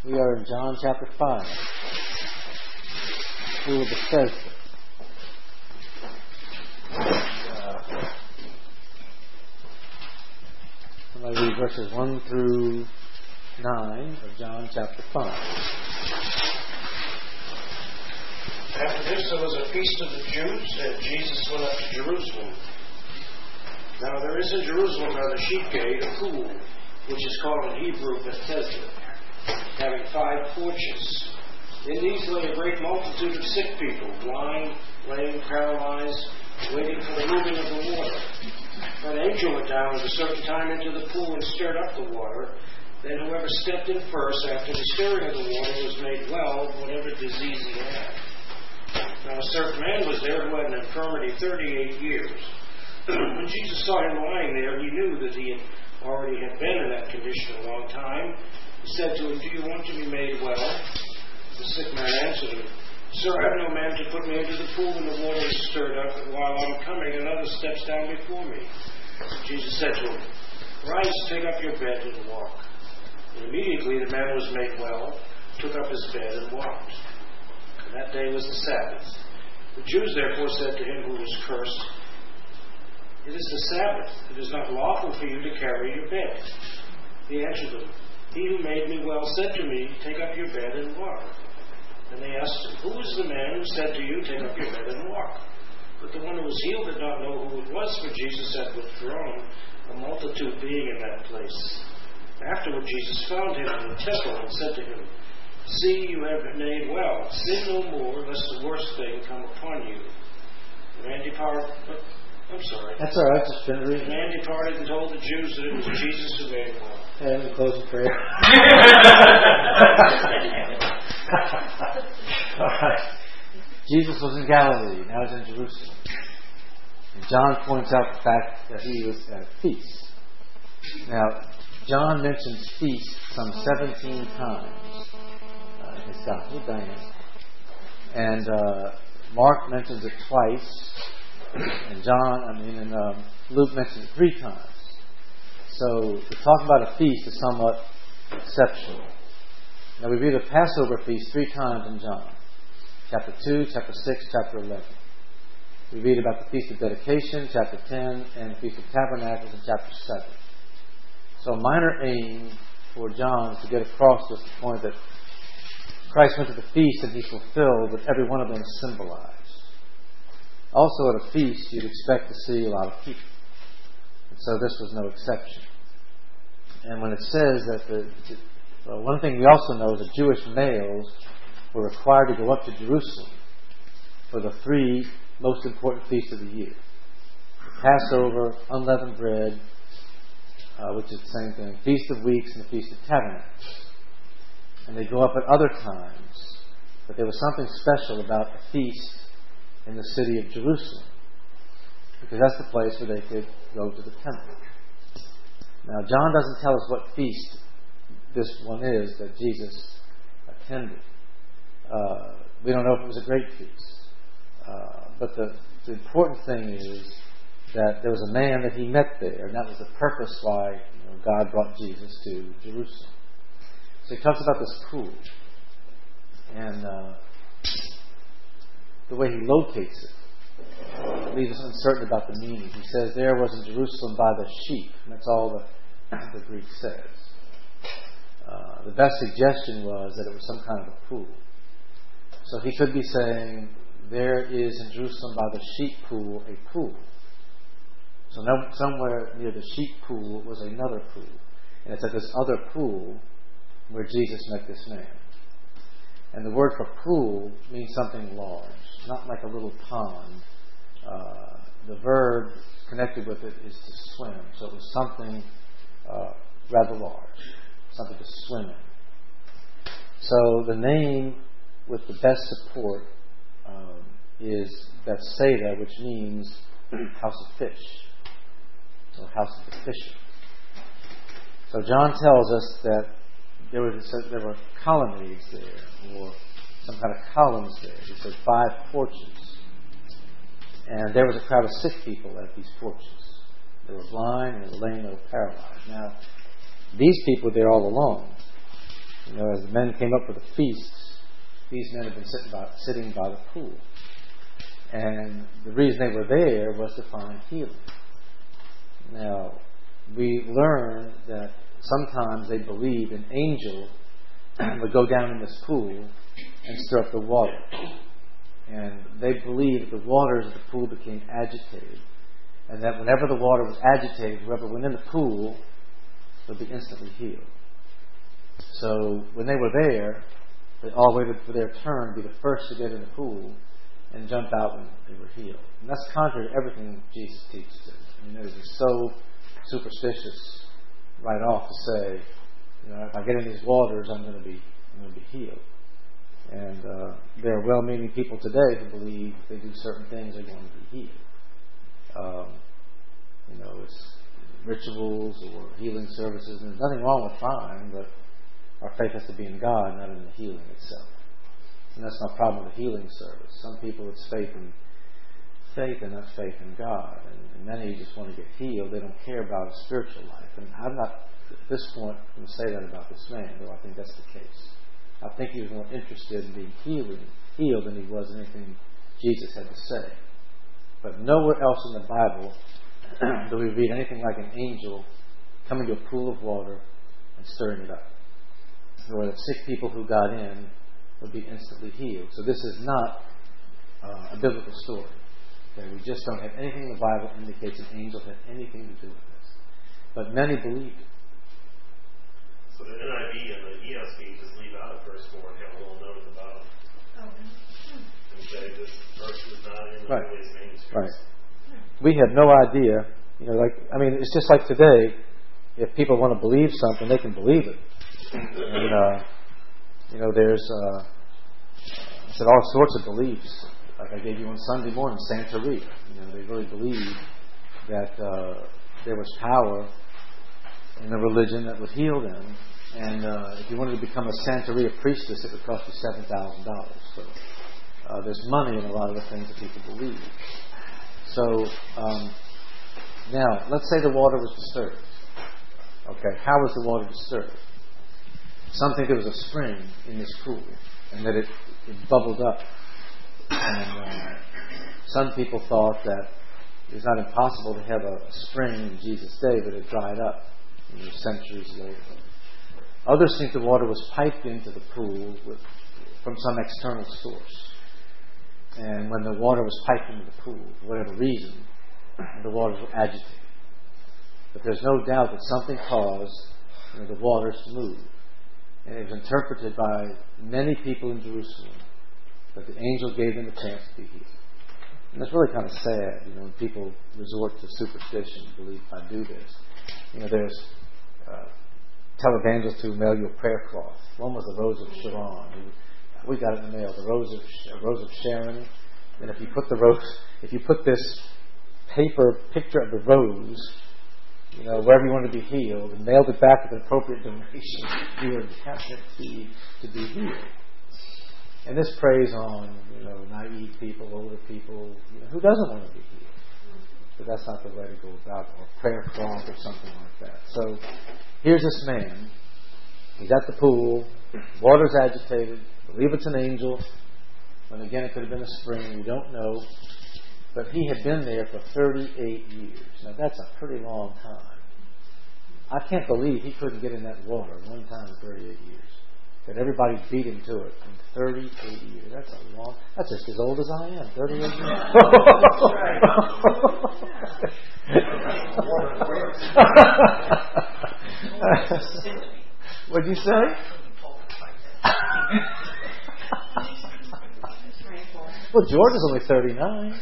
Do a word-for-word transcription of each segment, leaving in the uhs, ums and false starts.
We are in John chapter five. Pool of Bethesda. Uh, I'm going to read verses one through nine of John chapter five. After this there was a feast of the Jews, and Jesus went up to Jerusalem. Now there is in Jerusalem by the sheep gate a pool, which is called in Hebrew Bethesda, having five porches. In these lay a great multitude of sick people, blind, lame, paralyzed, waiting for the moving of the water. An angel went down at a certain time into the pool and stirred up the water. Then whoever stepped in first after the stirring of the water was made well of whatever disease he had. Now a certain man was there who had an infirmity thirty-eight years. When Jesus saw him lying there, he knew that he had already had been in that condition a long time. He said to him, "Do you want to be made well?" The sick man answered him, "Sir, I have no man to put me into the pool when the water is stirred up, and while I'm coming, another steps down before me." Jesus said to him, "Rise, take up your bed and walk." And immediately the man was made well, took up his bed and walked. And that day was the Sabbath. The Jews therefore said to him who was cursed, "It is the Sabbath. It is not lawful for you to carry your bed." He answered them, "He who made me well said to me, 'Take up your bed and walk.'" And they asked him, "Who is the man who said to you, 'Take up your bed and walk'?" But the one who was healed did not know who it was, for Jesus had withdrawn, a multitude being in that place. Afterward Jesus found him in the temple and said to him, "See, you have been made well. Sin no more, lest the worst thing come upon you." The man departed. I'm sorry. That's all right. Just finish reading. The man departed and told the Jews that it was Jesus who made him well. And we close in prayer. All right. Jesus was in Galilee. Now he's in Jerusalem. And John points out the fact that he was at a feast. Now, John mentions feast some seventeen times uh, in his gospel, Diane. And uh, Mark mentions it twice. And John, I mean, and um, Luke mentions it three times. So to talk about a feast is somewhat exceptional. Now we read a Passover feast three times in John. Chapter two, chapter six, chapter eleven. We read about the Feast of Dedication, chapter ten, and the Feast of Tabernacles in chapter seven. So a minor aim for John is to get across this point that Christ went to the feast and he fulfilled what every one of them symbolized. Also at a feast you'd expect to see a lot of people. And so this was no exception. And when it says that the, well, one thing we also know is that Jewish males were required to go up to Jerusalem for the three most important feasts of the year. The Passover, unleavened bread, uh, which is the same thing, Feast of Weeks, and the Feast of Tabernacles. And they go up at other times, but there was something special about a feast in the city of Jerusalem, because that's the place where they could go to the temple. Now, John doesn't tell us what feast this one is that Jesus attended. Uh, we don't know if it was a great feast. Uh, but the, the important thing is that there was a man that he met there, and that was the purpose why you know, God brought Jesus to Jerusalem. So he talks about this pool, and uh, the way he locates it leaves us uncertain about the meaning. He says there was in Jerusalem by the sheep, and that's all the, the Greek says. Uh, the best suggestion was that it was some kind of a pool. So he could be saying there is in Jerusalem by the sheep pool a pool. So no, somewhere near the sheep pool was another pool. And it's at this other pool where Jesus met this man. And the word for pool means something large, not like a little pond. Uh, the verb connected with it is to swim. So it was something uh, rather large, something to swim in. So the name with the best support um, is Bethsaida, which means house of fish, or house of the fisher. So John tells us that there were, there were colonnades there, or some kind of columns there. He said five porches. And there was a crowd of sick people at these porches. They were blind, and they were lame, they were paralyzed. Now, these people were there all alone. You know, as the men came up for the feasts, these men had been sitting by, sitting by the pool. And the reason they were there was to find healing. Now, we learn that sometimes they believed an angel would go down in this pool and stir up the water. And they believed that the waters of the pool became agitated. And that whenever the water was agitated, whoever went in the pool would be instantly healed. So when they were there, they all waited for their turn to be the first to get in the pool and jump out when they were healed. And that's contrary to everything Jesus teaches. I mean, it is so superstitious right off to say, you know, if I get in these waters, I'm going to be, I'm going to be healed. And uh, there are well-meaning people today who believe if they do certain things, they're going to be healed. Um, you know, it's rituals or healing services. And there's nothing wrong with fine, but our faith has to be in God, not in the healing itself. And that's not a problem with the healing service. Some people, it's faith in faith and not faith in God. And, and many just want to get healed. They don't care about a spiritual life. And I'm not, at this point, going to say that about this man, though I think that's the case. I think he was more interested in being healed, healed than he was in anything Jesus had to say. But nowhere else in the Bible do we read anything like an angel coming to a pool of water and stirring it up. Or that sick people who got in would be instantly healed. So this is not uh, a biblical story. Okay? We just don't have anything in the Bible that indicates an angel had anything to do with this. But many believe it. So the N I V and the E S V just leave out the verse four and have a little note at the bottom. Oh. And say this verse is not in the right. Holy manuscripts. Right. We have no idea. You know, like I mean, it's just like today. If people want to believe something, they can believe it. And, uh, you know, there's uh, I said all sorts of beliefs. Like I gave you on Sunday morning, Santeria. You know, they really believe that uh, there was power in a religion that would heal them. And uh, if you wanted to become a Santeria priestess, it would cost you seven thousand dollars. So uh, there's money in a lot of the things that people believe. So um, now, let's say the water was disturbed. Okay, how was the water disturbed? Some think there was a spring in this pool, and that it, it bubbled up. And uh, some people thought that it was not impossible to have a spring in Jesus' day, but it dried up you know, centuries later. Others think the water was piped into the pool with, from some external source. And when the water was piped into the pool, for whatever reason, the waters were agitated. But there's no doubt that something caused you know, the waters to move. And it was interpreted by many people in Jerusalem that the angel gave them a chance to be healed. And that's really kind of sad, you know, when people resort to superstition and believe if I do this. You know, there's uh, televangelists who mail you a prayer cloth. One was the Rose of Sharon. We got it in the mail, the Rose of Rose of Sharon. And if you put the rose, if you put this paper picture of the rose, you know, wherever you want to be healed, and mailed it back with an appropriate donation, you are guaranteed to be healed. And this preys on, you know, naive people, older people, you know, who doesn't want to be healed. But that's not the way to go about it, or prayer cloth or something like that. So here's this man. He's at the pool. Water's agitated. Believe it's an angel. And again, it could have been a spring. We don't know. But he had been there for thirty-eight years. Now, that's a pretty long time. I can't believe he couldn't get in that water one time in thirty-eight years. That everybody beat him to it in thirty-eight years. That's a long... That's just as old as I am. thirty-eight years. What'd you say? Well, George is only thirty-nine.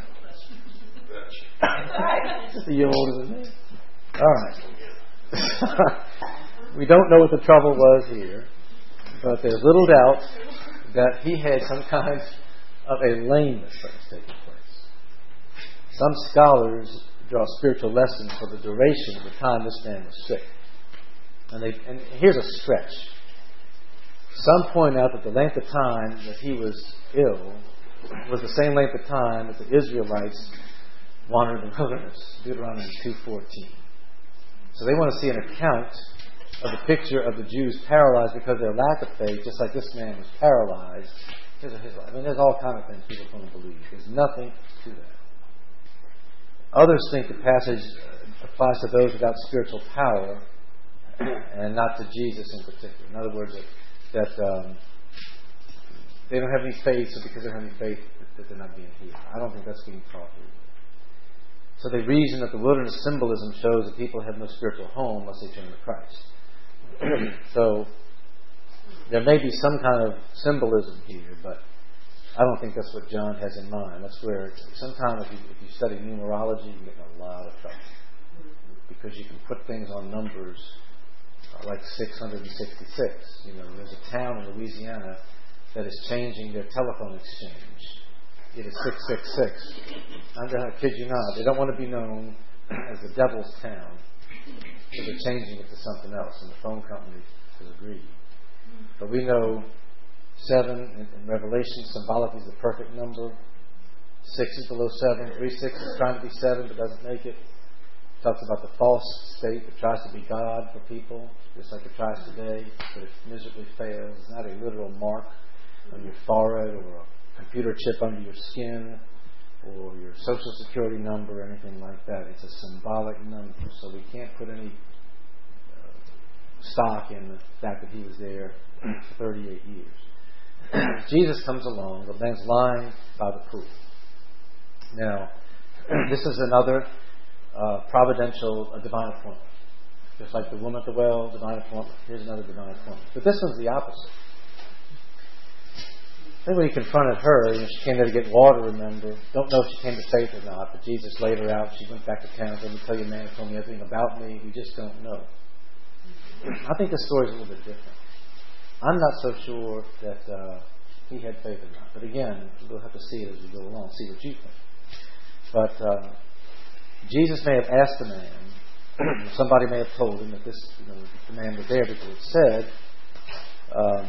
Just a year older than me. All right. We don't know what the trouble was here, but there's little doubt that he had some kind of a lameness that was taking place. Some scholars draw spiritual lessons for the duration of the time this man was sick. And, they, and here's a stretch. Some point out that the length of time that he was ill was the same length of time that the Israelites wandered in the wilderness, Deuteronomy two fourteen. So they want to see an account of the picture of the Jews paralyzed because of their lack of faith, just like this man was paralyzed because of his life. I mean, there's all kinds of things people don't believe. There's nothing to that. Others think the passage applies to those without spiritual power and not to Jesus in particular. In other words, that, that um, they don't have any faith, so because they don't have any faith, that they're not being healed. I don't think that's being taught here. So they reason that the wilderness symbolism shows that people have no spiritual home unless they turn to Christ. So there may be some kind of symbolism here, but I don't think that's what John has in mind. That's where sometimes if you, if you study numerology, you get in a lot of trouble. Because you can put things on numbers uh, like six hundred sixty-six. You know, there's a town in Louisiana that is changing their telephone exchange. It is six six six. I'm going to kid you not. They don't want to be known as the devil's town. So they're changing it to something else, and the phone company has agreed. But we know seven in, in Revelation symbolically is the perfect number. Six is below seven. Three six is trying to be seven but doesn't make it. It talks about the false state that tries to be God for people, just like it tries today, but it miserably fails. It's not a literal mark on your forehead or a computer chip under your skin or your social security number or anything like that. It's a symbolic number, so we can't put any uh, stock in the fact that he was there for thirty-eight years. Jesus comes along, the man's lying by the pool. Now, this is another uh, providential uh, divine appointment. Just like the woman at the well, divine appointment. Here's another divine appointment. But this one's the opposite. Then when he confronted her, you know, she came there to get water, remember. Don't know if she came to faith or not, but Jesus laid her out. She went back to town. Let me tell you, a man who told me everything about me. We just don't know. I think the story's a little bit different. I'm not so sure that uh, he had faith or not. But again, we'll have to see it as we go along, see what you think. But uh, Jesus may have asked the man, somebody may have told him that this, you know, the man was there because it said, um,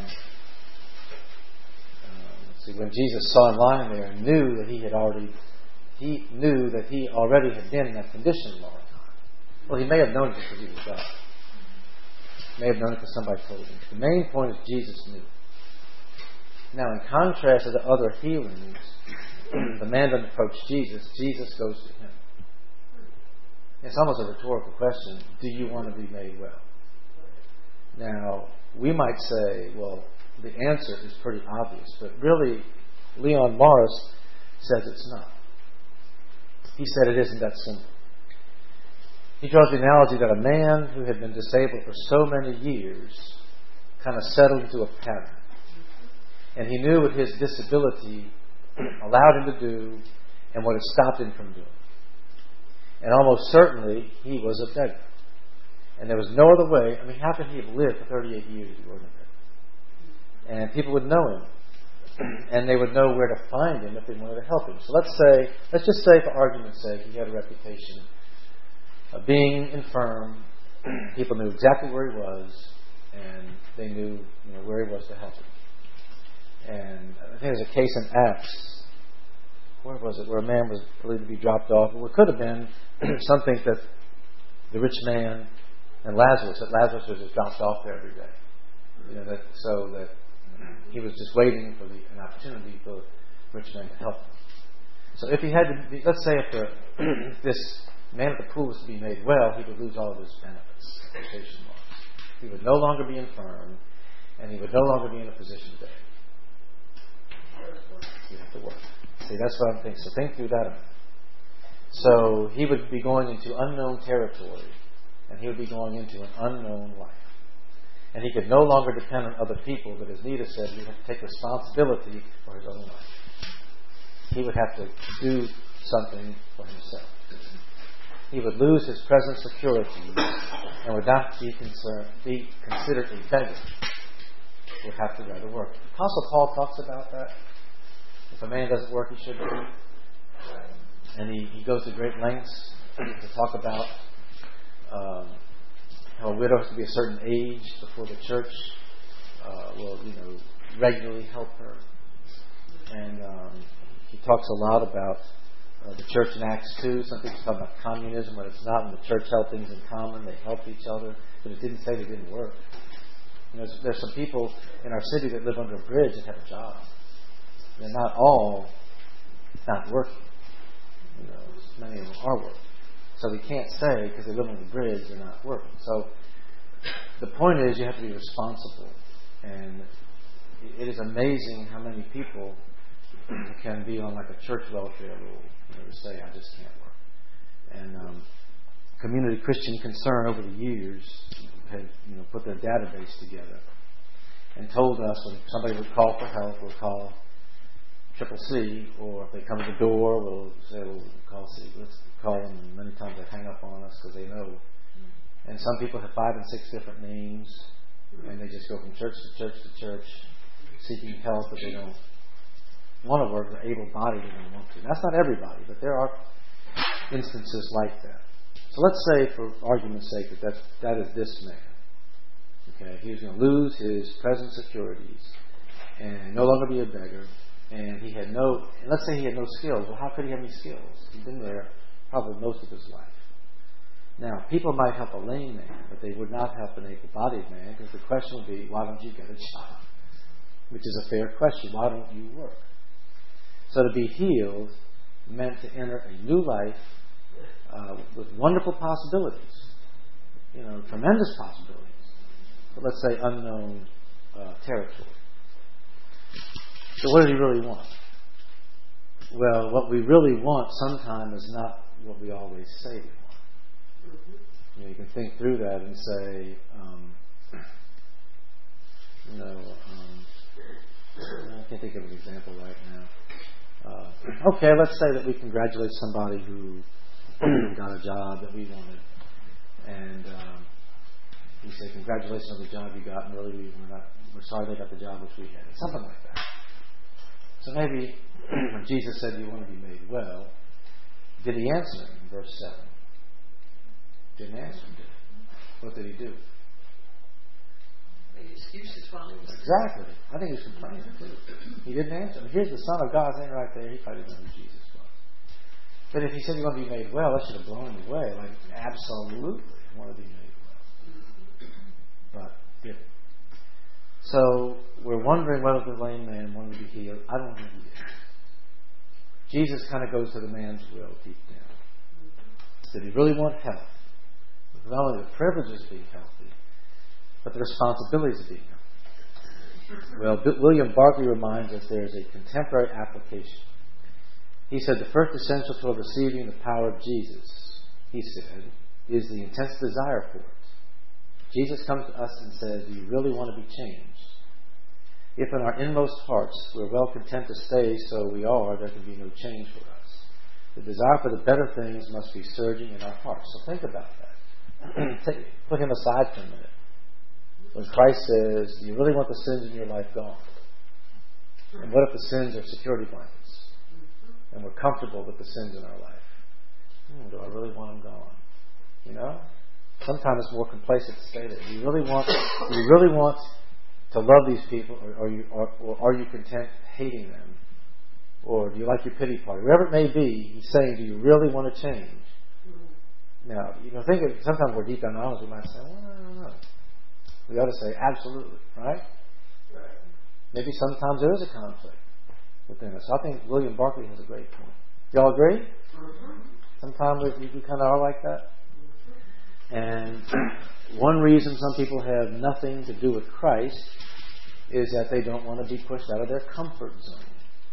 See, when Jesus saw him lying there and knew that he had already, he knew that he already had been in that condition a long time. Well, he may have known it because he was God. He may have known it because somebody told him. The main point is Jesus knew. Now, in contrast to the other healings, the man doesn't approach Jesus. Jesus goes to him. It's almost a rhetorical question. Do you want to be made well? Now, we might say, well, the answer is pretty obvious, but really, Leon Morris says it's not. He said it isn't that simple. He draws the analogy that a man who had been disabled for so many years kind of settled into a pattern. And he knew what his disability allowed him to do and what it stopped him from doing. And almost certainly, he was a beggar. And there was no other way. I mean, how could he have lived for thirty-eight years if he wasn't a beggar? And people would know him. And they would know where to find him if they wanted to help him. So let's say, let's just say for argument's sake, he had a reputation of being infirm. People knew exactly where he was, and they knew, you know, where he was to help him. And I think there's a case in Acts. Where was it? Where a man was believed to be dropped off. Well, it could have been something that the rich man and Lazarus, that Lazarus was just dropped off there every day. You know, that, so that he was just waiting for the, an opportunity for the rich man to help him. So if he had to be, let's say if, the, if this man at the pool was to be made well, he would lose all of his benefits, quotation marks. He would no longer be infirm, and he would no longer be in a position to beg. He'd have to work. See, that's what I'm thinking. So think through that. So he would be going into unknown territory, and he would be going into an unknown life. And he could no longer depend on other people, but as Nita said, he would have to take responsibility for his own life. He would have to do something for himself. He would lose his present security and would not be, concerned, be considered a beggar. He would have to rather work. Apostle Paul talks about that. If a man doesn't work, he shouldn't eat. And he, he goes to great lengths to talk about um, how a widow has to be a certain age before the church uh, will, you know, regularly help her. And um, he talks a lot about uh, the church in Acts two. Some people talk about communism when it's not. When the church held things in common, they helped each other. But it didn't say they didn't work. You know, there's, there's some people in our city that live under a bridge that have a job. They're not all not working. You know, many of them are working. So we can't say because they live on the bridge they're not working. So the point is you have to be responsible. And it is amazing how many people can be on like a church welfare rule. You know, to say, I just can't work. And um, Community Christian Concern over the years had you know, put their database together and told us when somebody would call for help, we'll call Triple C, or if they come to the door, we'll say, well, we'll call C. Let's call them, and many times they hang up on us because they know. And some people have five and six different names, and they just go from church to church to church, seeking help, but they don't want to work. They're able-bodied and they want to. That's not everybody, but there are instances like that. So let's say, for argument's sake, that that's, that is this man. Okay, he was going to lose his present securities and no longer be a beggar. And he had no, and let's say he had no skills. Well, how could he have any skills? He'd been there probably most of his life. Now, people might help a lame man, but they would not help an able-bodied man, because the question would be, why don't you get a job? Which is a fair question. Why don't you work? So to be healed meant to enter a new life uh, with wonderful possibilities. You know, tremendous possibilities. But let's say unknown uh, territory. So what does he really want? Well, what we really want sometimes is not what we always say we want. Mm-hmm. You know, you can think through that and say, um, you know, um, I can't think of an example right now. Uh, okay, let's say that we congratulate somebody who got a job that we wanted, and um, we say, congratulations on the job you got, and really we, we're not, we're sorry they got the job which we had. Something like that. So maybe when Jesus said you want to be made well, did he answer in verse seven? Didn't answer him, did he? What did he do? Made excuses while he was Exactly. I think he was complaining too. He didn't answer him. Here's the Son of God saying right there, he probably didn't know who Jesus was. But if he said you want to be made well, that should have blown him away. Like, absolutely, I want to be made well. But didn't. So we're wondering whether the lame man wanted to be healed. I don't think he did. Jesus kind of goes to the man's will deep down. Did he really want health? With not only the privileges of being healthy, but the responsibilities of being healthy. Well, B- William Barclay reminds us there is a contemporary application. He said the first essential to receiving the power of Jesus, he said, is the intense desire for it. Jesus comes to us and says, do you really want to be changed? If in our inmost hearts we're well content to stay so we are, there can be no change for us. The desire for the better things must be surging in our hearts. So think about that. Take, put him aside for a minute. When Christ says, do you really want the sins in your life gone? And what if the sins are security blankets? And we're comfortable with the sins in our life? Hmm, do I really want them gone? You know? Sometimes it's more complacent to say that. Do you really want? Do you really want to love these people, or are you, or, or are you content hating them, or do you like your pity party? Whatever it may be, he's saying, do you really want to change? Now, you know, think of, sometimes we're deep down honest. We might say, well, I don't know. We ought to say, absolutely, right? Right. Maybe sometimes there is a conflict within us. I think William Barclay has a great point. Y'all agree? Mm-hmm. Sometimes we, we kind of are like that. And one reason some people have nothing to do with Christ is that they don't want to be pushed out of their comfort zone.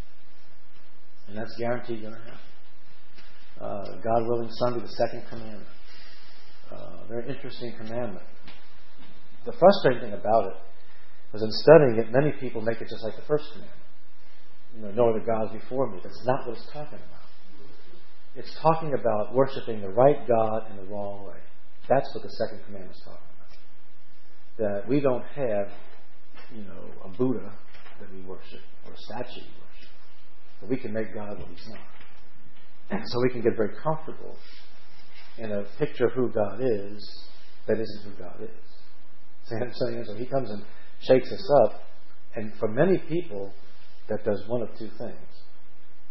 And that's guaranteed going to happen. Uh, God willing, Sunday, the second commandment. Uh, very interesting commandment. The frustrating thing about it was in studying it, many people make it just like the first commandment. You know, no other gods before me. That's not what it's talking about. It's talking about worshiping the right God in the wrong way. That's what the second commandment is talking about. That we don't have, you know, a Buddha that we worship or a statue we worship. But we can make God what He's not. And so we can get very comfortable in a picture of who God is that isn't who God is. See what I'm saying? So He comes and shakes us up. And for many people, that does one of two things.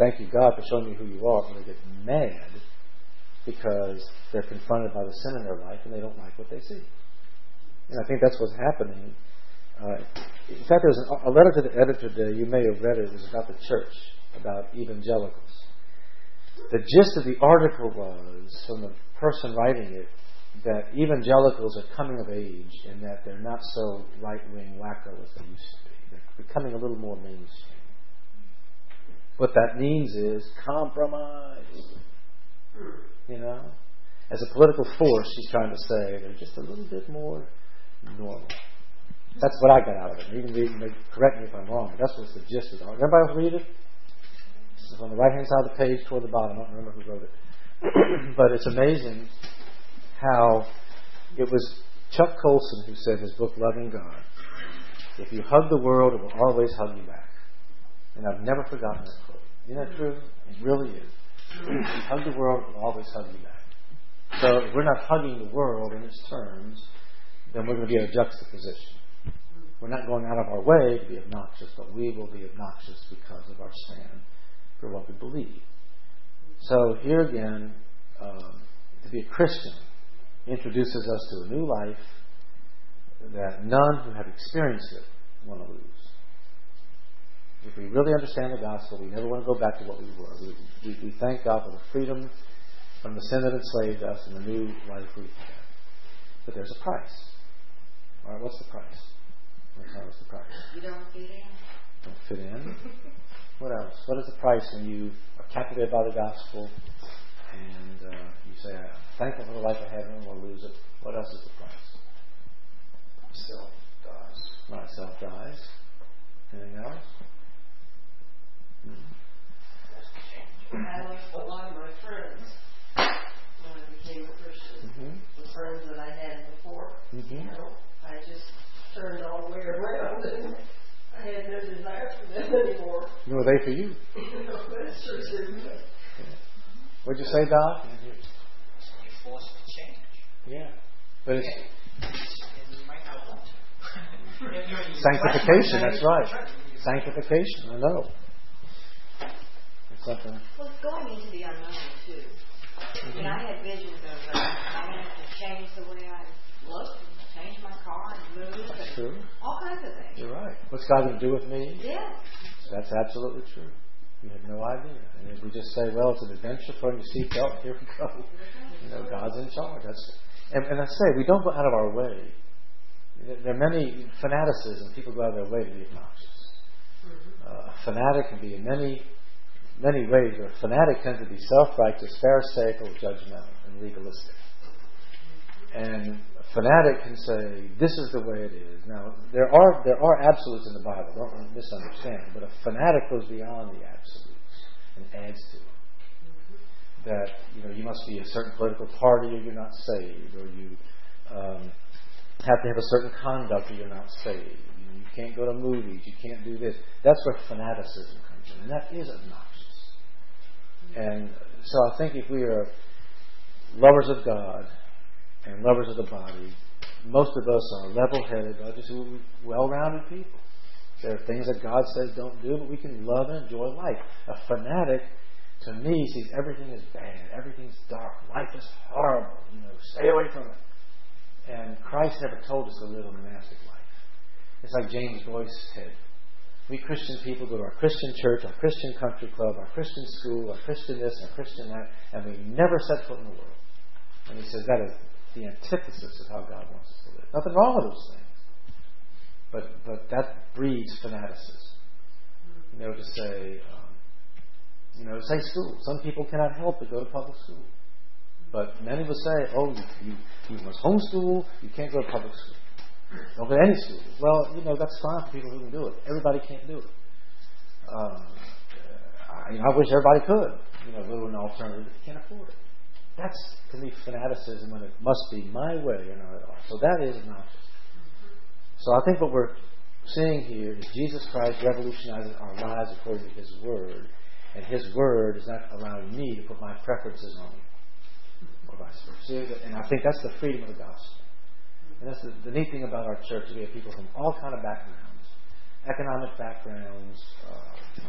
thank you, God, for showing me who you are, or they get mad because they're confronted by the sin in their life and they don't like what they see. And I think that's what's happening. Uh, in fact, there's an, a letter to the editor today, you may have read it, it was about the church, about evangelicals. The gist of the article was, from the person writing it, that evangelicals are coming of age and that they're not so right-wing wacko as they used to be. They're becoming a little more mainstream. What that means is compromise. You know? As a political force, she's trying to say they're just a little bit more normal. That's what I got out of it. You can read, correct me if I'm wrong. That's what's the gist of it. Everybody else read it? This is on the right-hand side of the page toward the bottom. I don't remember who wrote it. But it's amazing how it was Chuck Colson who said in his book, Loving God, if you hug the world, it will always hug you back. And I've never forgotten that quote. Isn't that true? It really is. If you hug the world, it will always hug you back. So if we're not hugging the world in its terms, then we're going to be in a juxtaposition. We're not going out of our way to be obnoxious, but we will be obnoxious because of our stand for what we believe. So here again, um, to be a Christian introduces us to a new life that none who have experienced it want to lose. If we really understand the gospel, we never want to go back to what we were. We, we, we thank God for the freedom from the sin that enslaved us and the new life we have. But there's a price. All right, what's the price? What's the price? You don't fit in. Don't fit in. What else? What is the price when you are captivated by the gospel and uh, you say, I'm thankful for the life I have and I won't lose it? What else is the price? Self dies. Right, self dies. Anything else? Mm-hmm. I lost a lot of my friends when I became a Christian. Mm-hmm. The friends that I had before, Mm-hmm. you know, I just turned all the way around and I had no desire for them anymore. Who are they for you? You know, that's sure didn't. What'd you say, Doc? You're forced to change. Yeah. But it's And you might not want to. sanctification, that's right. Sanctification, I know. It's something. Well, it's going into the unknown, too. Mm-hmm. And I had visions of uh, having to change the way I looked, change my car and move, and True. all kinds of things. You're right. What's God going to do with me? Yeah. That's absolutely true. You have no idea. And if we just say, well, it's an adventure, put on your seatbelt, here we go. You know, God's in charge. That's, and, and I say, we don't go out of our way. There are many fanaticism. People go out of their way to be obnoxious. Uh, a fanatic can be in many, many ways. A fanatic tends to be self-righteous, pharisaical, judgmental, and legalistic. And a fanatic can say, this is the way it is. Now, there are there are absolutes in the Bible. Don't misunderstand. But a fanatic goes beyond the absolutes and adds to it. That, you know, you must be a certain political party or you're not saved. Or you um, have to have a certain conduct or you're not saved. You know, you can't go to movies. You can't do this. That's where fanaticism comes in. And that is obnoxious. And so I think if we are lovers of God and lovers of the body, most of us are level-headed, just well-rounded people. There are things that God says don't do, but we can love and enjoy life. A fanatic, to me, sees everything as bad. Everything's dark. Life is horrible. You know, stay away from it. And Christ never told us to live a monastic life. It's like James Boyce said. We Christian people go to our Christian church, our Christian country club, our Christian school, our Christian this, our Christian that, and we never set foot in the world. And he says that is the antithesis of how God wants us to live. Nothing wrong with those things. But but that breeds fanaticism. You know, to say, um, you know, to say school. Some people cannot help but go to public school. But many will say, oh, you, you, you must homeschool, you can't go to public school. Don't go to any school. Well, you know, that's fine for people who can do it. Everybody can't do it. Um, I, you know, I wish everybody could, you know, go to an alternative, but you can't afford it. That's, to me, fanaticism when it must be my way and not at all. So that is obnoxious. So I think what we're seeing here is Jesus Christ revolutionizing our lives according to His Word. And His Word is not allowing me to put my preferences on Him. Or vice versa. And I think that's the freedom of the gospel. And that's the, the neat thing about our church. We have people from all kind of backgrounds. Economic backgrounds, uh,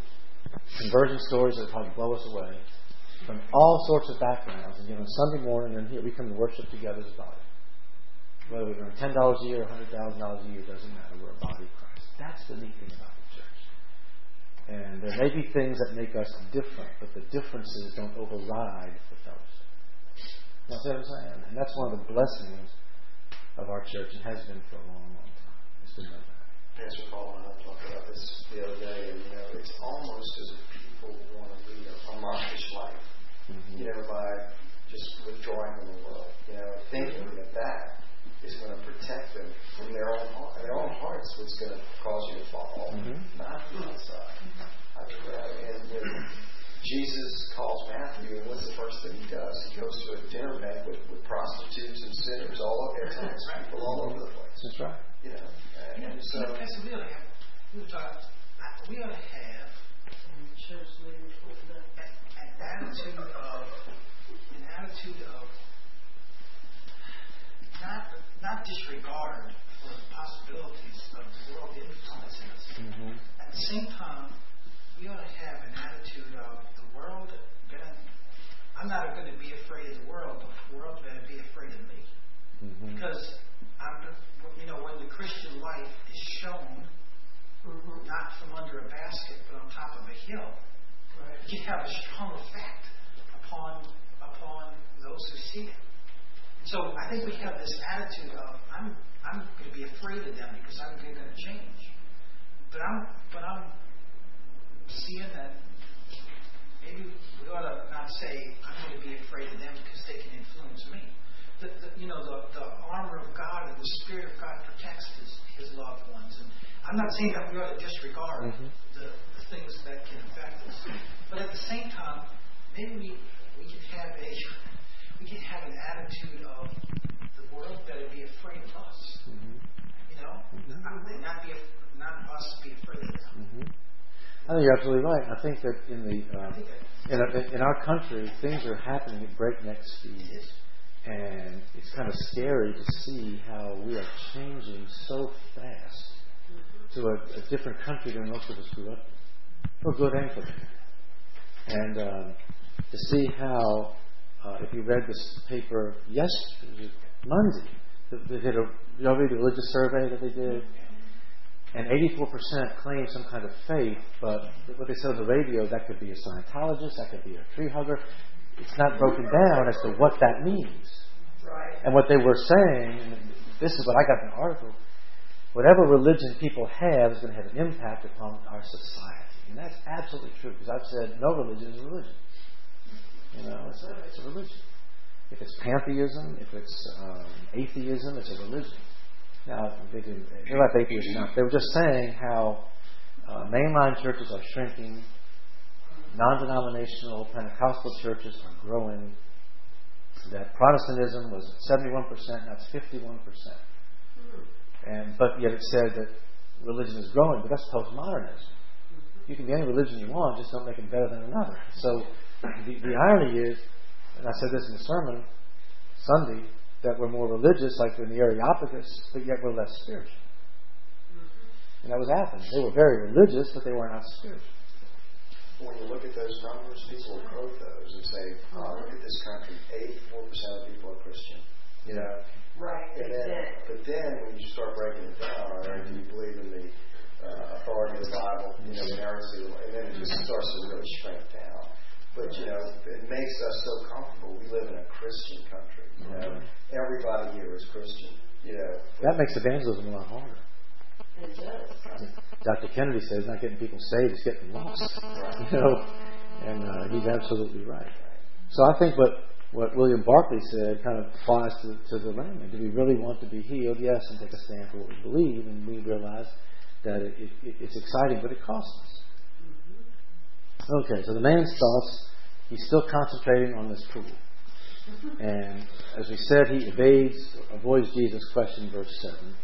conversion stories that probably blow us away from all sorts of backgrounds. And, you know, Sunday morning, and here we come to worship together as a body. Whether we earn ten dollars a year or one hundred thousand dollars a year, doesn't matter. We're a body of Christ. That's the neat thing about the church. And there may be things that make us different, but the differences don't override the fellowship. You know what I'm saying? And that's one of the blessings of our church, and has been for a long, long time. It's been like that. Pastor Paul and I talked about this the other day, and you know, it's almost as if people want to lead a, a monkish life, mm-hmm. you know, by just withdrawing from the world. You know, thinking that that is going to protect them from their own heart, their own hearts, what's going to cause you to fall, mm-hmm. not the outside. I think that, and when Jesus calls Matthew, and what's the first thing he does? He goes to a dinner banquet with prostitutes and sinners, all over their tax people all over the place. That's right. You know, and, and so. Okay, so we ought to have, we ought to, we ought to have church leaders an, an attitude of, an attitude of not not disregard for the possibilities of the world influencing us. Mm-hmm. At the same time, we ought to have an attitude of the world. Gonna, I'm not going to be afraid of the world, but the world better be afraid of me. Mm-hmm. Because I'm, you know, when the Christian life is shown, mm-hmm. not from under a basket, but on top of a hill, right. it can have a strong effect upon upon those who see it. So I think we have this attitude of I'm I'm going to be afraid of them because I'm going to change, but I'm but I'm seeing that maybe we ought to not say I'm going to be afraid of them because they can influence me. The, the, you know the, the armor of God and the Spirit of God protects His, his loved ones, and I'm not saying that we ought to disregard mm-hmm. the, the things that can affect us, but at the same time, maybe we we can have a We can have an attitude of the world better be afraid of us. Mm-hmm. You know, mm-hmm. not be not us be afraid of them. Mm-hmm. I think you're absolutely right. I think that in the uh, in, a, in our country, things are happening at breakneck speeds, and it's kind of scary to see how we are changing so fast mm-hmm. to a, a different country than most of us grew up in, for good and for bad. And um, to see how. Uh, if you read this paper yesterday, Monday, they did a, you know, the religious survey that they did, and eighty-four percent claim some kind of faith, but what they said on the radio, that could be a Scientologist, that could be a tree hugger. It's not broken down as to what that means. Right. And what they were saying, and this is what I got in the article, whatever religion people have is going to have an impact upon our society. And that's absolutely true, because I've said no religion is a religion. You know, it's a, it's a religion. If it's pantheism, if it's um, atheism, it's a religion. Now, they didn't, they're not atheists now. They were just saying how uh, mainline churches are shrinking, non-denominational Pentecostal churches are growing, that Protestantism was seventy-one percent, now it's fifty-one percent. And, but yet it said that religion is growing, but that's postmodernism. You can be any religion you want, just don't make it better than another. So, The, the irony is, and I said this in the sermon Sunday, that we're more religious, like in the Areopagus, but yet we're less spiritual. Mm-hmm. And that was Athens. They were very religious, but they were not spiritual. When you look at those numbers, people will quote those and say, oh, look at this country, eighty-four percent of people are Christian. You know? Right. And then, but then when you start breaking it down, all right, do you believe in the uh, authority of the Bible, you know, inerrancy, and then it just starts to really shrink down. But, you know, it makes us so comfortable. We live in a Christian country, you know. Mm-hmm. Everybody here is Christian, you know. That makes evangelism a lot harder. It does. Doctor Kennedy says not getting people saved, it's getting lost. Right. You know, and uh, he's absolutely right. So I think what, what William Barclay said kind of applies to, to the layman. Do we really want to be healed? Yes, and take a stand for what we believe. And we realize that it, it, it's exciting, but it costs us. Okay, so the man's thoughts, he's still concentrating on this pool. And as we said, he evades, avoids Jesus' question, verse seven.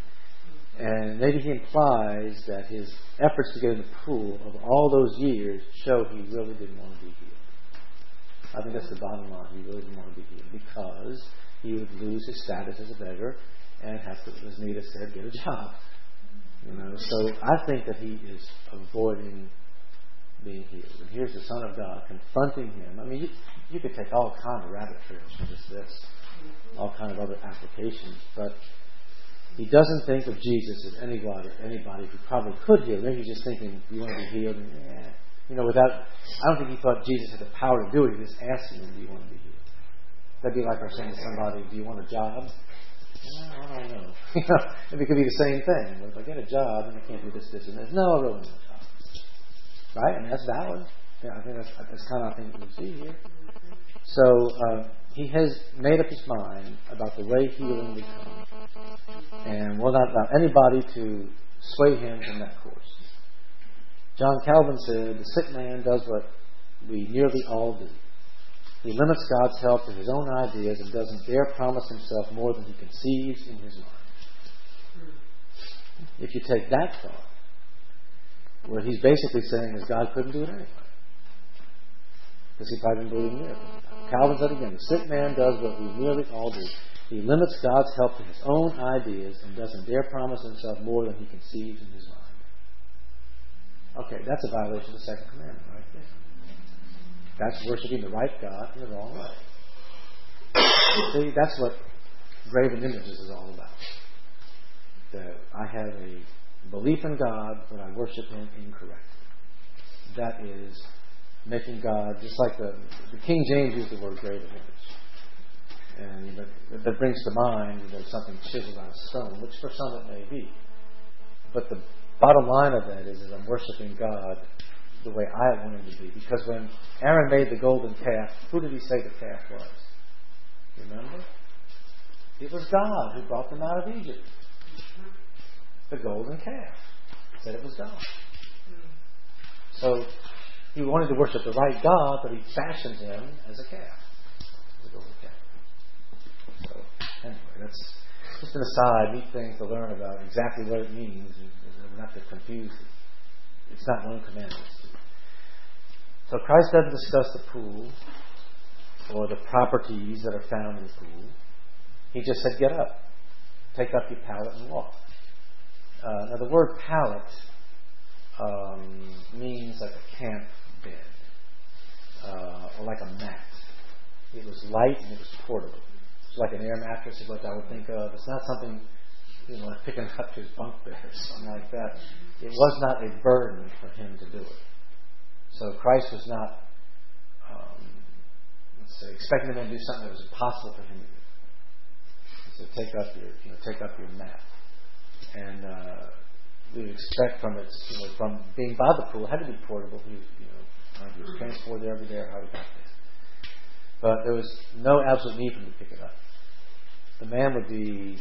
And maybe he implies that his efforts to get in the pool of all those years show he really didn't want to be healed. I think that's the bottom line. He really didn't want to be healed because he would lose his status as a beggar and have to, as Nita said, get a job. You know, so I think that he is avoiding being healed. And here's the Son of God confronting him. I mean, you, you could take all kinds of rabbit trails from just this, all kinds of other applications, but he doesn't think of Jesus as anybody, anybody who probably could heal. Maybe he's just thinking, do you want to be healed? And, yeah. You know, without, I don't think he thought Jesus had the power to do it. He was asking him, do you want to be healed? That'd be like our saying to somebody, do you want a job? Well, I don't know. You know, it could be the same thing. If I get a job and I can't do this, this, and this, no, I really want a job. Right? And that's valid. Yeah, I think that's, that's kind of, I think, what we see here. So, uh, he has made up his mind about the way healing would come, and will not allow anybody to sway him from that course. John Calvin said, the sick man does what we nearly all do. He limits God's help to his own ideas and doesn't dare promise himself more than he conceives in his mind. If you take that thought, what he's basically saying is God couldn't do it anyway, because he probably didn't believe in miracles. Calvin said again, the sick man does what we nearly all do. He limits God's help to his own ideas and doesn't dare promise himself more than he conceives in his mind. Okay, that's a violation of the second commandment right there. That's worshiping the right God in the wrong way. See, that's what graven images is all about. That I have a belief in God, but I worship Him incorrectly. That is making God, just like the, the King James used the word graven image. And that, that brings to mind you know, something chiseled out of stone, which for some it may be. But the bottom line of that is, is I'm worshiping God the way I want Him to be. Because when Aaron made the golden calf, who did he say the calf was? Remember? It was God who brought them out of Egypt. The golden calf. He said it was God. So he wanted to worship the right God, but he fashioned him as a calf. As a golden calf. So anyway, that's just an aside, neat thing to learn about exactly what it means, not to confuse it. It's not one of the commandments. So Christ doesn't discuss the pool or the properties that are found in the pool. He just said, get up, take up your pallet and walk. Uh, now the word pallet um, means like a camp bed uh, or like a mat. It was light and it was portable. It's like an air mattress is what I would think of. It's not something you know, like picking up his bunk bed or something like that. It was not a burden for him to do it. So Christ was not um, let's say, expecting him to do something that was impossible for him to do. So take up your, you know, take up your mat. And uh, we would expect from it, you know, from being by the pool, it had to be portable. He, you know, he was transported every day, how he got there. But there was no absolute need for him to pick it up. The man would be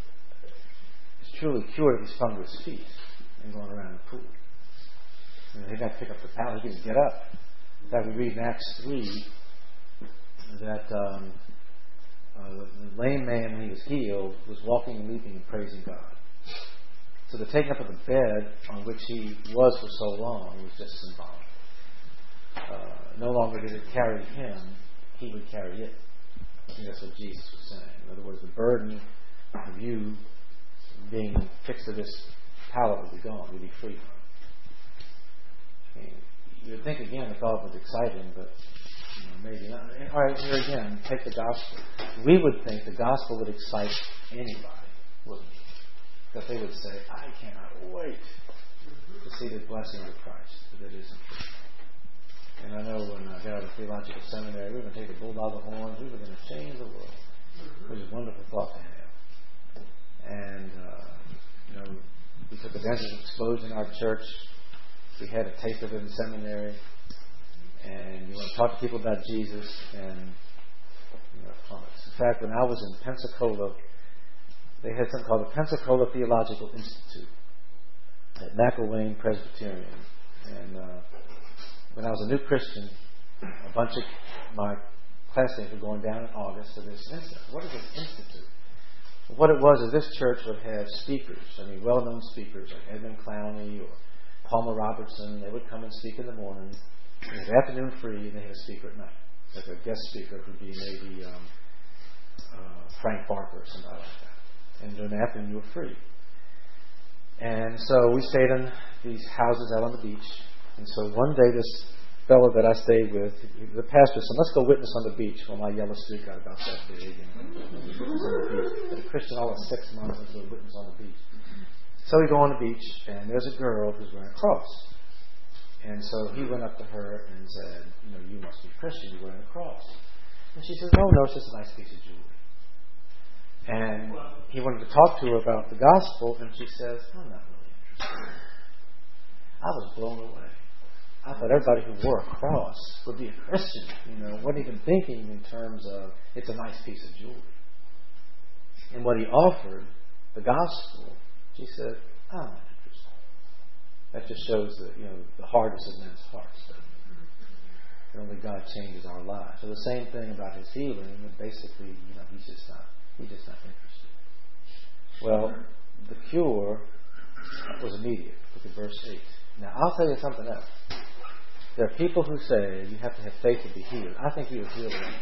truly cured if he's sprung to his feet and going around the pool. You know, he'd have to pick up the pallet. He could get up. In fact, we read in Acts three that um, uh, the lame man, when he was healed, was walking and leaping and praising God. So the taking up of the bed on which he was for so long was just symbolic. Uh, no longer did it carry him, he would carry it. I think that's what Jesus was saying. In other words, the burden of you being fixed to this pallet would be gone, would be free from it. I mean, you would think again the thought was exciting, but you know, maybe not. All right, here again, take the gospel. We would think the gospel would excite anybody, wouldn't it? That they would say, I cannot wait to see the blessing of Christ, but it isn't true. And I know when I got out of theological seminary, we were going to take the bull by the horns, we were going to change the world. It was a wonderful thought to have. And, uh, you know, we took advantage of explosion in our church. We had a taste of it in seminary. And you want to talk to people about Jesus and, you know, promise. In fact, when I was in Pensacola, they had something called the Pensacola Theological Institute at McElwain Presbyterian. And uh, when I was a new Christian, a bunch of my classmates were going down in August to this institute. What is this institute? What it was is this church would have speakers, I mean well-known speakers like Edmund Clowney or Palmer Robertson. They would come and speak in the morning. It was afternoon free, and they had a speaker at night. Like a guest speaker would be maybe um, uh, Frank Barker or somebody like that. And during the afternoon you were free. And so we stayed in these houses out on the beach And so one day this fellow that I stayed with, the pastor said, let's go witness on the beach. Well, my yellow suit got about that big. And witness on the beach. But a Christian all of six months and so witness on the beach. So we go on the beach, and there's a girl who's wearing a cross. And so he went up to her and said, you know, you must be Christian, you're wearing a cross. And she says, no, no, it's just a nice piece of jewelry. And he wanted to talk to her about the gospel, and she says, I'm not really interested. I was blown away. I thought everybody who wore a cross would be a Christian. You know, wasn't even thinking in terms of it's a nice piece of jewelry. And what he offered, the gospel, she said, I'm not interested. That just shows that, you know, the hardest of men's hearts. That only God changes our lives. So the same thing about his healing, and basically, you know, he's just not he's just not interested. Well, the cure was immediate. Look at verse eight. Now I'll tell you something else. There are people who say you have to have faith to be healed. I think he was healed without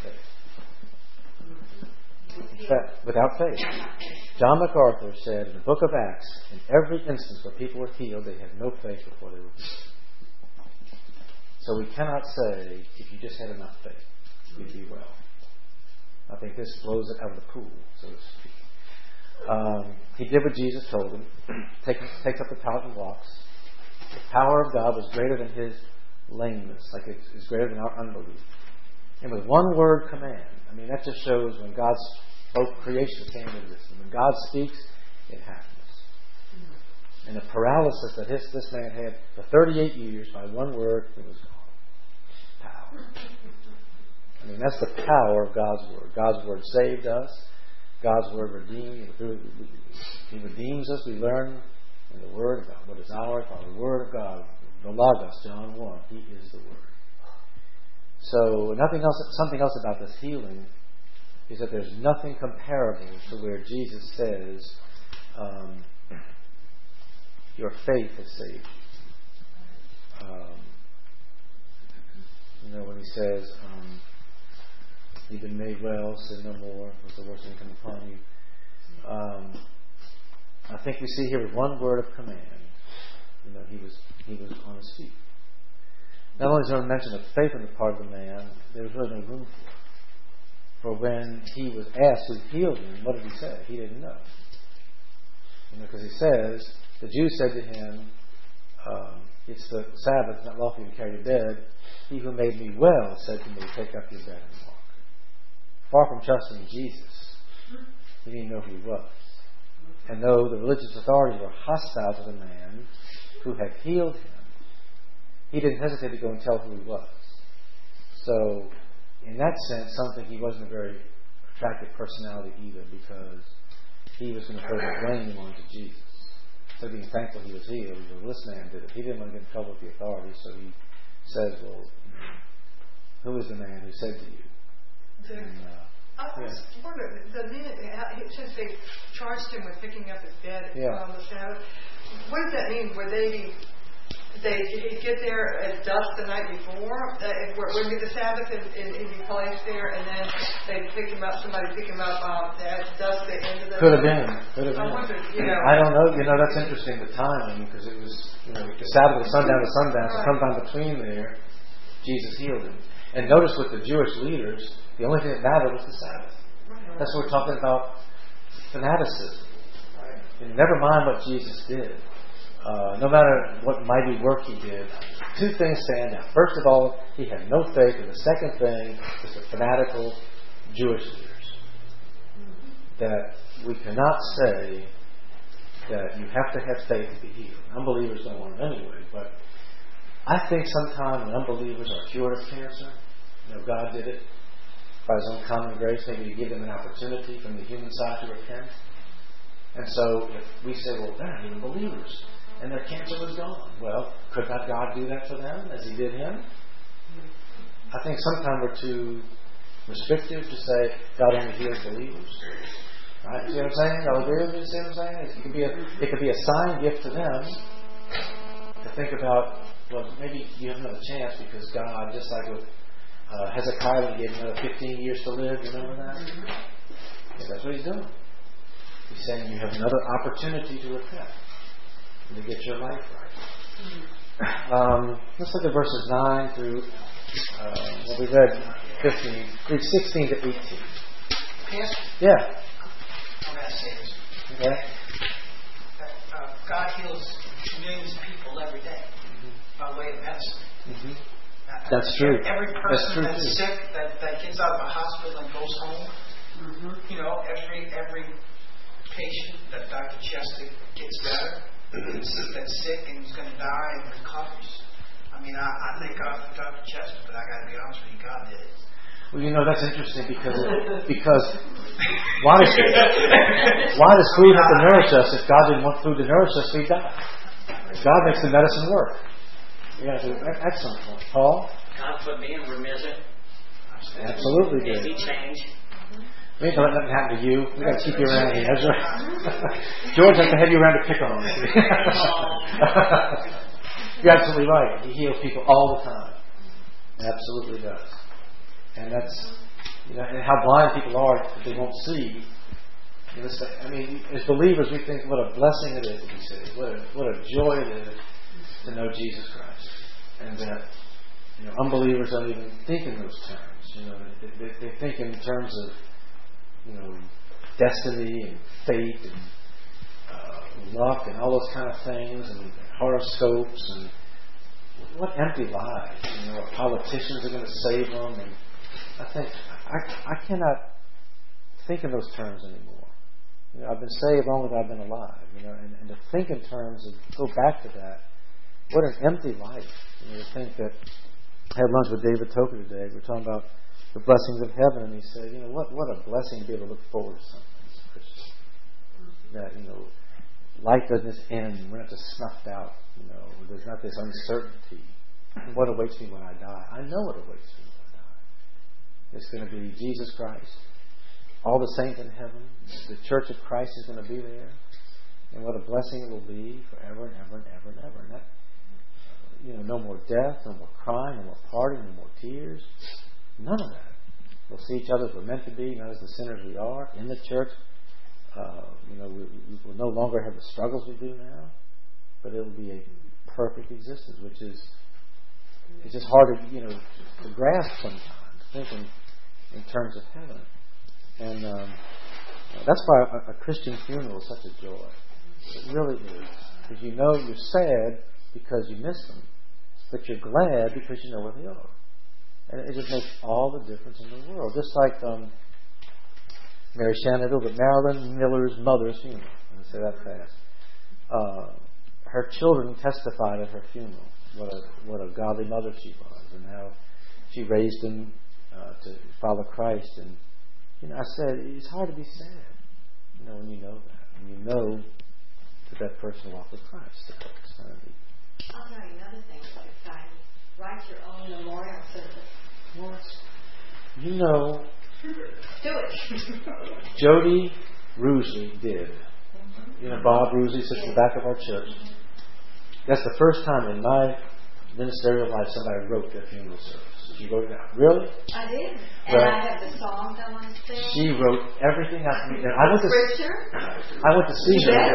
faith. In fact, without faith. John MacArthur said in the book of Acts, in every instance where people were healed, they had no faith before they were healed. So we cannot say, if you just had enough faith, you'd be well. I think this blows it out of the pool, so to speak. Um, he did what Jesus told him. Take, takes up the pallet and walks. The power of God was greater than his lameness, like it's, it's greater than our unbelief. And with one word command, I mean, that just shows when God spoke, creation came into existence. When God speaks, it happens. And the paralysis that his, this man had for thirty-eight years, by one word, it was gone. Power. I mean, that's the power of God's Word. God's Word saved us. God's Word redeemed. He redeems us. We learn in the Word about what is ours, by the Word of God. The Logos, John one. He is the Word. So, nothing else. Something else about this healing is that there's nothing comparable to where Jesus says, um, your faith has saved you. Um, you know, when he says, um, you've been made well, sin no more, was the worst thing come upon you. Um, I think we see here with one word of command, you know, he was he was on his feet. Not only is there a mention of faith on the part of the man, there was really no room for it. For when he was asked who healed him, what did he say? He didn't know. You know, because he says, the Jews said to him, um, it's the Sabbath, it's not lawful to carry your bed. He who made me well said to me, take up your bed and walk. Far from trusting Jesus, he didn't know who he was. And though the religious authorities were hostile to the man who had healed him, he didn't hesitate to go and tell who he was. So, in that sense, something he wasn't a very attractive personality either, because he was going to throw the blame onto Jesus. So being thankful he was healed, well, this man did it. He didn't want to get in trouble with the authorities, so he says, well, who is the man who said to you? And, uh, I was yeah. wondering, the minute, since they charged him with picking up his bed yeah. on the Sabbath, what does that mean? Would they be, they he'd get there at dusk the night before? Uh, would be the Sabbath and, and he'd be placed there, and then they'd pick him up, somebody pick him up uh, at dusk the end of the Could have been. Could have been. I wondered, you know. I don't know. You know, that's interesting, the timing, because it was, you know, the Sabbath, sundown to sundown, so sometime between there, Jesus healed him. And notice with the Jewish leaders, the only thing that mattered was the Sabbath. That's what we're talking about, fanaticism. And never mind what Jesus did. Uh, no matter what mighty work he did, two things stand out. First of all, he had no faith, and the second thing is the fanatical Jewish leaders. That we cannot say that you have to have faith to be healed. Unbelievers don't want it anyway, but I think sometimes when unbelievers are cured of cancer, you know, God did it by His own common grace, maybe to give them an opportunity from the human side to repent. And so if we say, well, they're not even believers, and their cancer was gone. Well, could not God do that for them as He did him? I think sometimes we're too restrictive to say God only heals believers. Right? See what I'm saying? Y'all agree with me? See what I'm saying? It could be a, it could be a sign gift to them to think about, well, maybe you have another chance because God, just like with uh, Hezekiah, when He gave him another fifteen years to live. You remember that? Yeah, that's what He's doing. He's saying you have another opportunity to repent and to get your life right. Um, let's look at verses nine through, uh, well, we read fifteen, read sixteen to eighteen. Pastor, Yeah. I'm going to say this. Okay. Uh, uh, God heals millions of people every day by way of medicine. Mm-hmm. Uh, That's true. Every person that's, true that's too. sick, that, that gets out of the hospital and goes home, mm-hmm. you know, every every patient that Doctor Chester gets better, that's sick and is going to die and recovers. I mean, I, I thank God for Doctor Chester, but I got to be honest with you, God did it. Well, you know, that's interesting because because why does why does food have to nourish us? If God didn't want food to nourish us, we'd die. God makes the medicine work. Yeah, that's an excellent point. Paul? God put me in remission. Absolutely did. Made me change. We ain't gonna let nothing happen to you. We gotta keep you around here. That's right. George has to have you around to pick on him. You're absolutely right. He heals people all the time. Absolutely does. And that's, you know, and how blind people are that they won't see. You know, I mean, as believers, we think what a blessing it is to be saved. What a, what a joy it is to know Jesus Christ. And that, you know, unbelievers don't even think in those terms. You know, they, they, they think in terms of, you know, destiny and fate and uh, luck and all those kind of things and horoscopes and what empty lies. You know, politicians are going to save them. And I think I, I cannot think in those terms anymore. You know, I've been saved long as I've been alive. You know, and, and to think in terms of go back to that. What an empty life. You know, to think that I had lunch with David Toker today. We were talking about the blessings of heaven, and he said, you know, what what a blessing to be able to look forward to something as a Christian. That, you know, life doesn't just end. We're not just snuffed out. You know, there's not this uncertainty. What awaits me when I die? I know what awaits me when I die. It's going to be Jesus Christ. All the saints in heaven. The church of Christ is going to be there. And what a blessing it will be forever and ever and ever and ever. And that, you know, no more death, no more crying, no more partying, no more tears. None of that. We'll see each other as we're meant to be, not as the sinners we are. In the church, uh, you know, we, we will no longer have the struggles we do now, but it'll be a perfect existence, which is it's just hard to, you know, to, to grasp sometimes, thinking in terms of heaven. And um, that's why a, a Christian funeral is such a joy. It really is. Because you know you're sad because you miss them, but you're glad because you know where they are. And it just makes all the difference in the world. Just like um, Mary Shannon, but Marilyn Miller's mother's funeral. I'm going to say that fast. Uh, her children testified at her funeral what a what a godly mother she was, and how she raised them uh, to follow Christ. And you know, I said it's hard to be sad, you know, when you know that, when you know that that person walked with Christ. That it's going to be. I'll tell you another thing about exciting. Write your own memorial service. What? You know, do it. Jody Rusley did. You know, Bob Rusley sits in the back of our church. That's the first time in my ministerial life somebody wrote their funeral service. She wrote it out. Really? I did. Well, and I have the songs I want to sing. She wrote everything out. And I went to Scripture. I went to see her.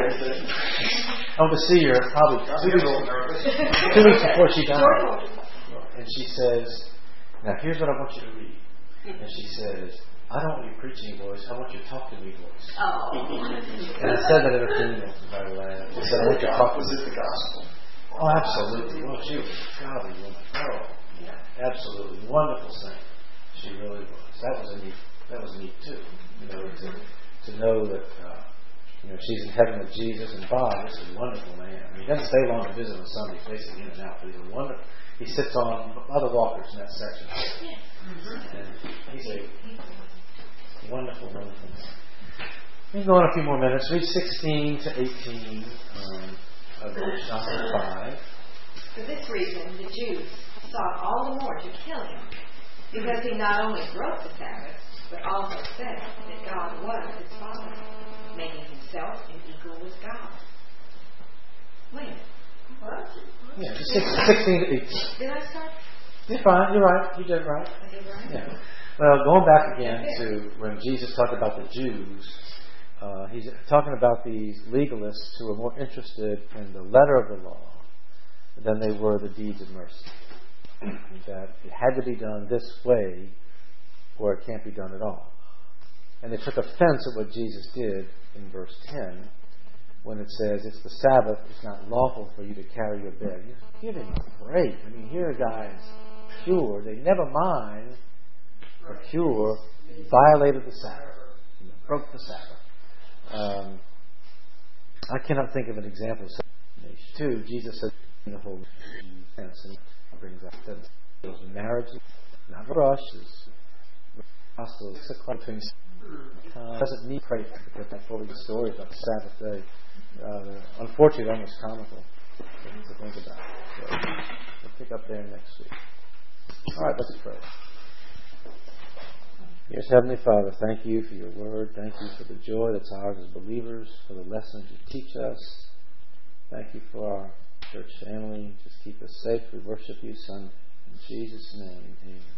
I went to see her probably two weeks, two weeks before she died. And she says, now here's what I want you to read. And she says, I don't want your preaching voice, I want your talk to me voice. Oh. And I said that at a funeral, by the way. I said, I want your talk to me. Was it the gospel? Oh, absolutely. Well, she was a godly woman. Oh, yeah, absolutely. Wonderful saint. She really was. That was a neat, that was neat too. You know, to, to know that, uh, you know, she's in heaven with Jesus. And Bob, this is a wonderful man. I mean, he doesn't stay long to visit on Sunday, basically in and out, but he's a wonderful. He sits on other walkers in that section. And he's a wonderful, wonderful man. We can go on a few more minutes. Read sixteen to eighteen um, of chapter five. For this reason, the Jews sought all the more to kill him, because he not only broke the Sabbath, but also said that God was his Father, making himself an equal with God. Wait, what? Yeah, six, sixteen to eighteen. Did I start? You're fine. You're right. You did right. I did right? Yeah. Well, going back again to when Jesus talked about the Jews, uh, he's talking about these legalists who are more interested in the letter of the law than they were the deeds of mercy. That it had to be done this way or it can't be done at all. And they took offense at what Jesus did in verse ten when it says, it's the Sabbath, it's not lawful for you to carry your bed. Give him a break. I mean, here a guy is pure. They never mind or pure, violated the Sabbath. Broke the Sabbath. Um, I cannot think of an example of such. Two, Jesus said in the whole sense, and brings up that marriage, not rush, is hostile. Six o'clock between uh, doesn't need pray for that full story about the Sabbath day. Uh, unfortunately, almost comical to think about. So we'll pick up there next week. All right, let's pray. Yes, Heavenly Father, thank you for your word. Thank you for the joy that's ours as believers, for the lessons you teach us. Thank you for our church family. Just keep us safe. We worship you, Son. In Jesus' name, amen.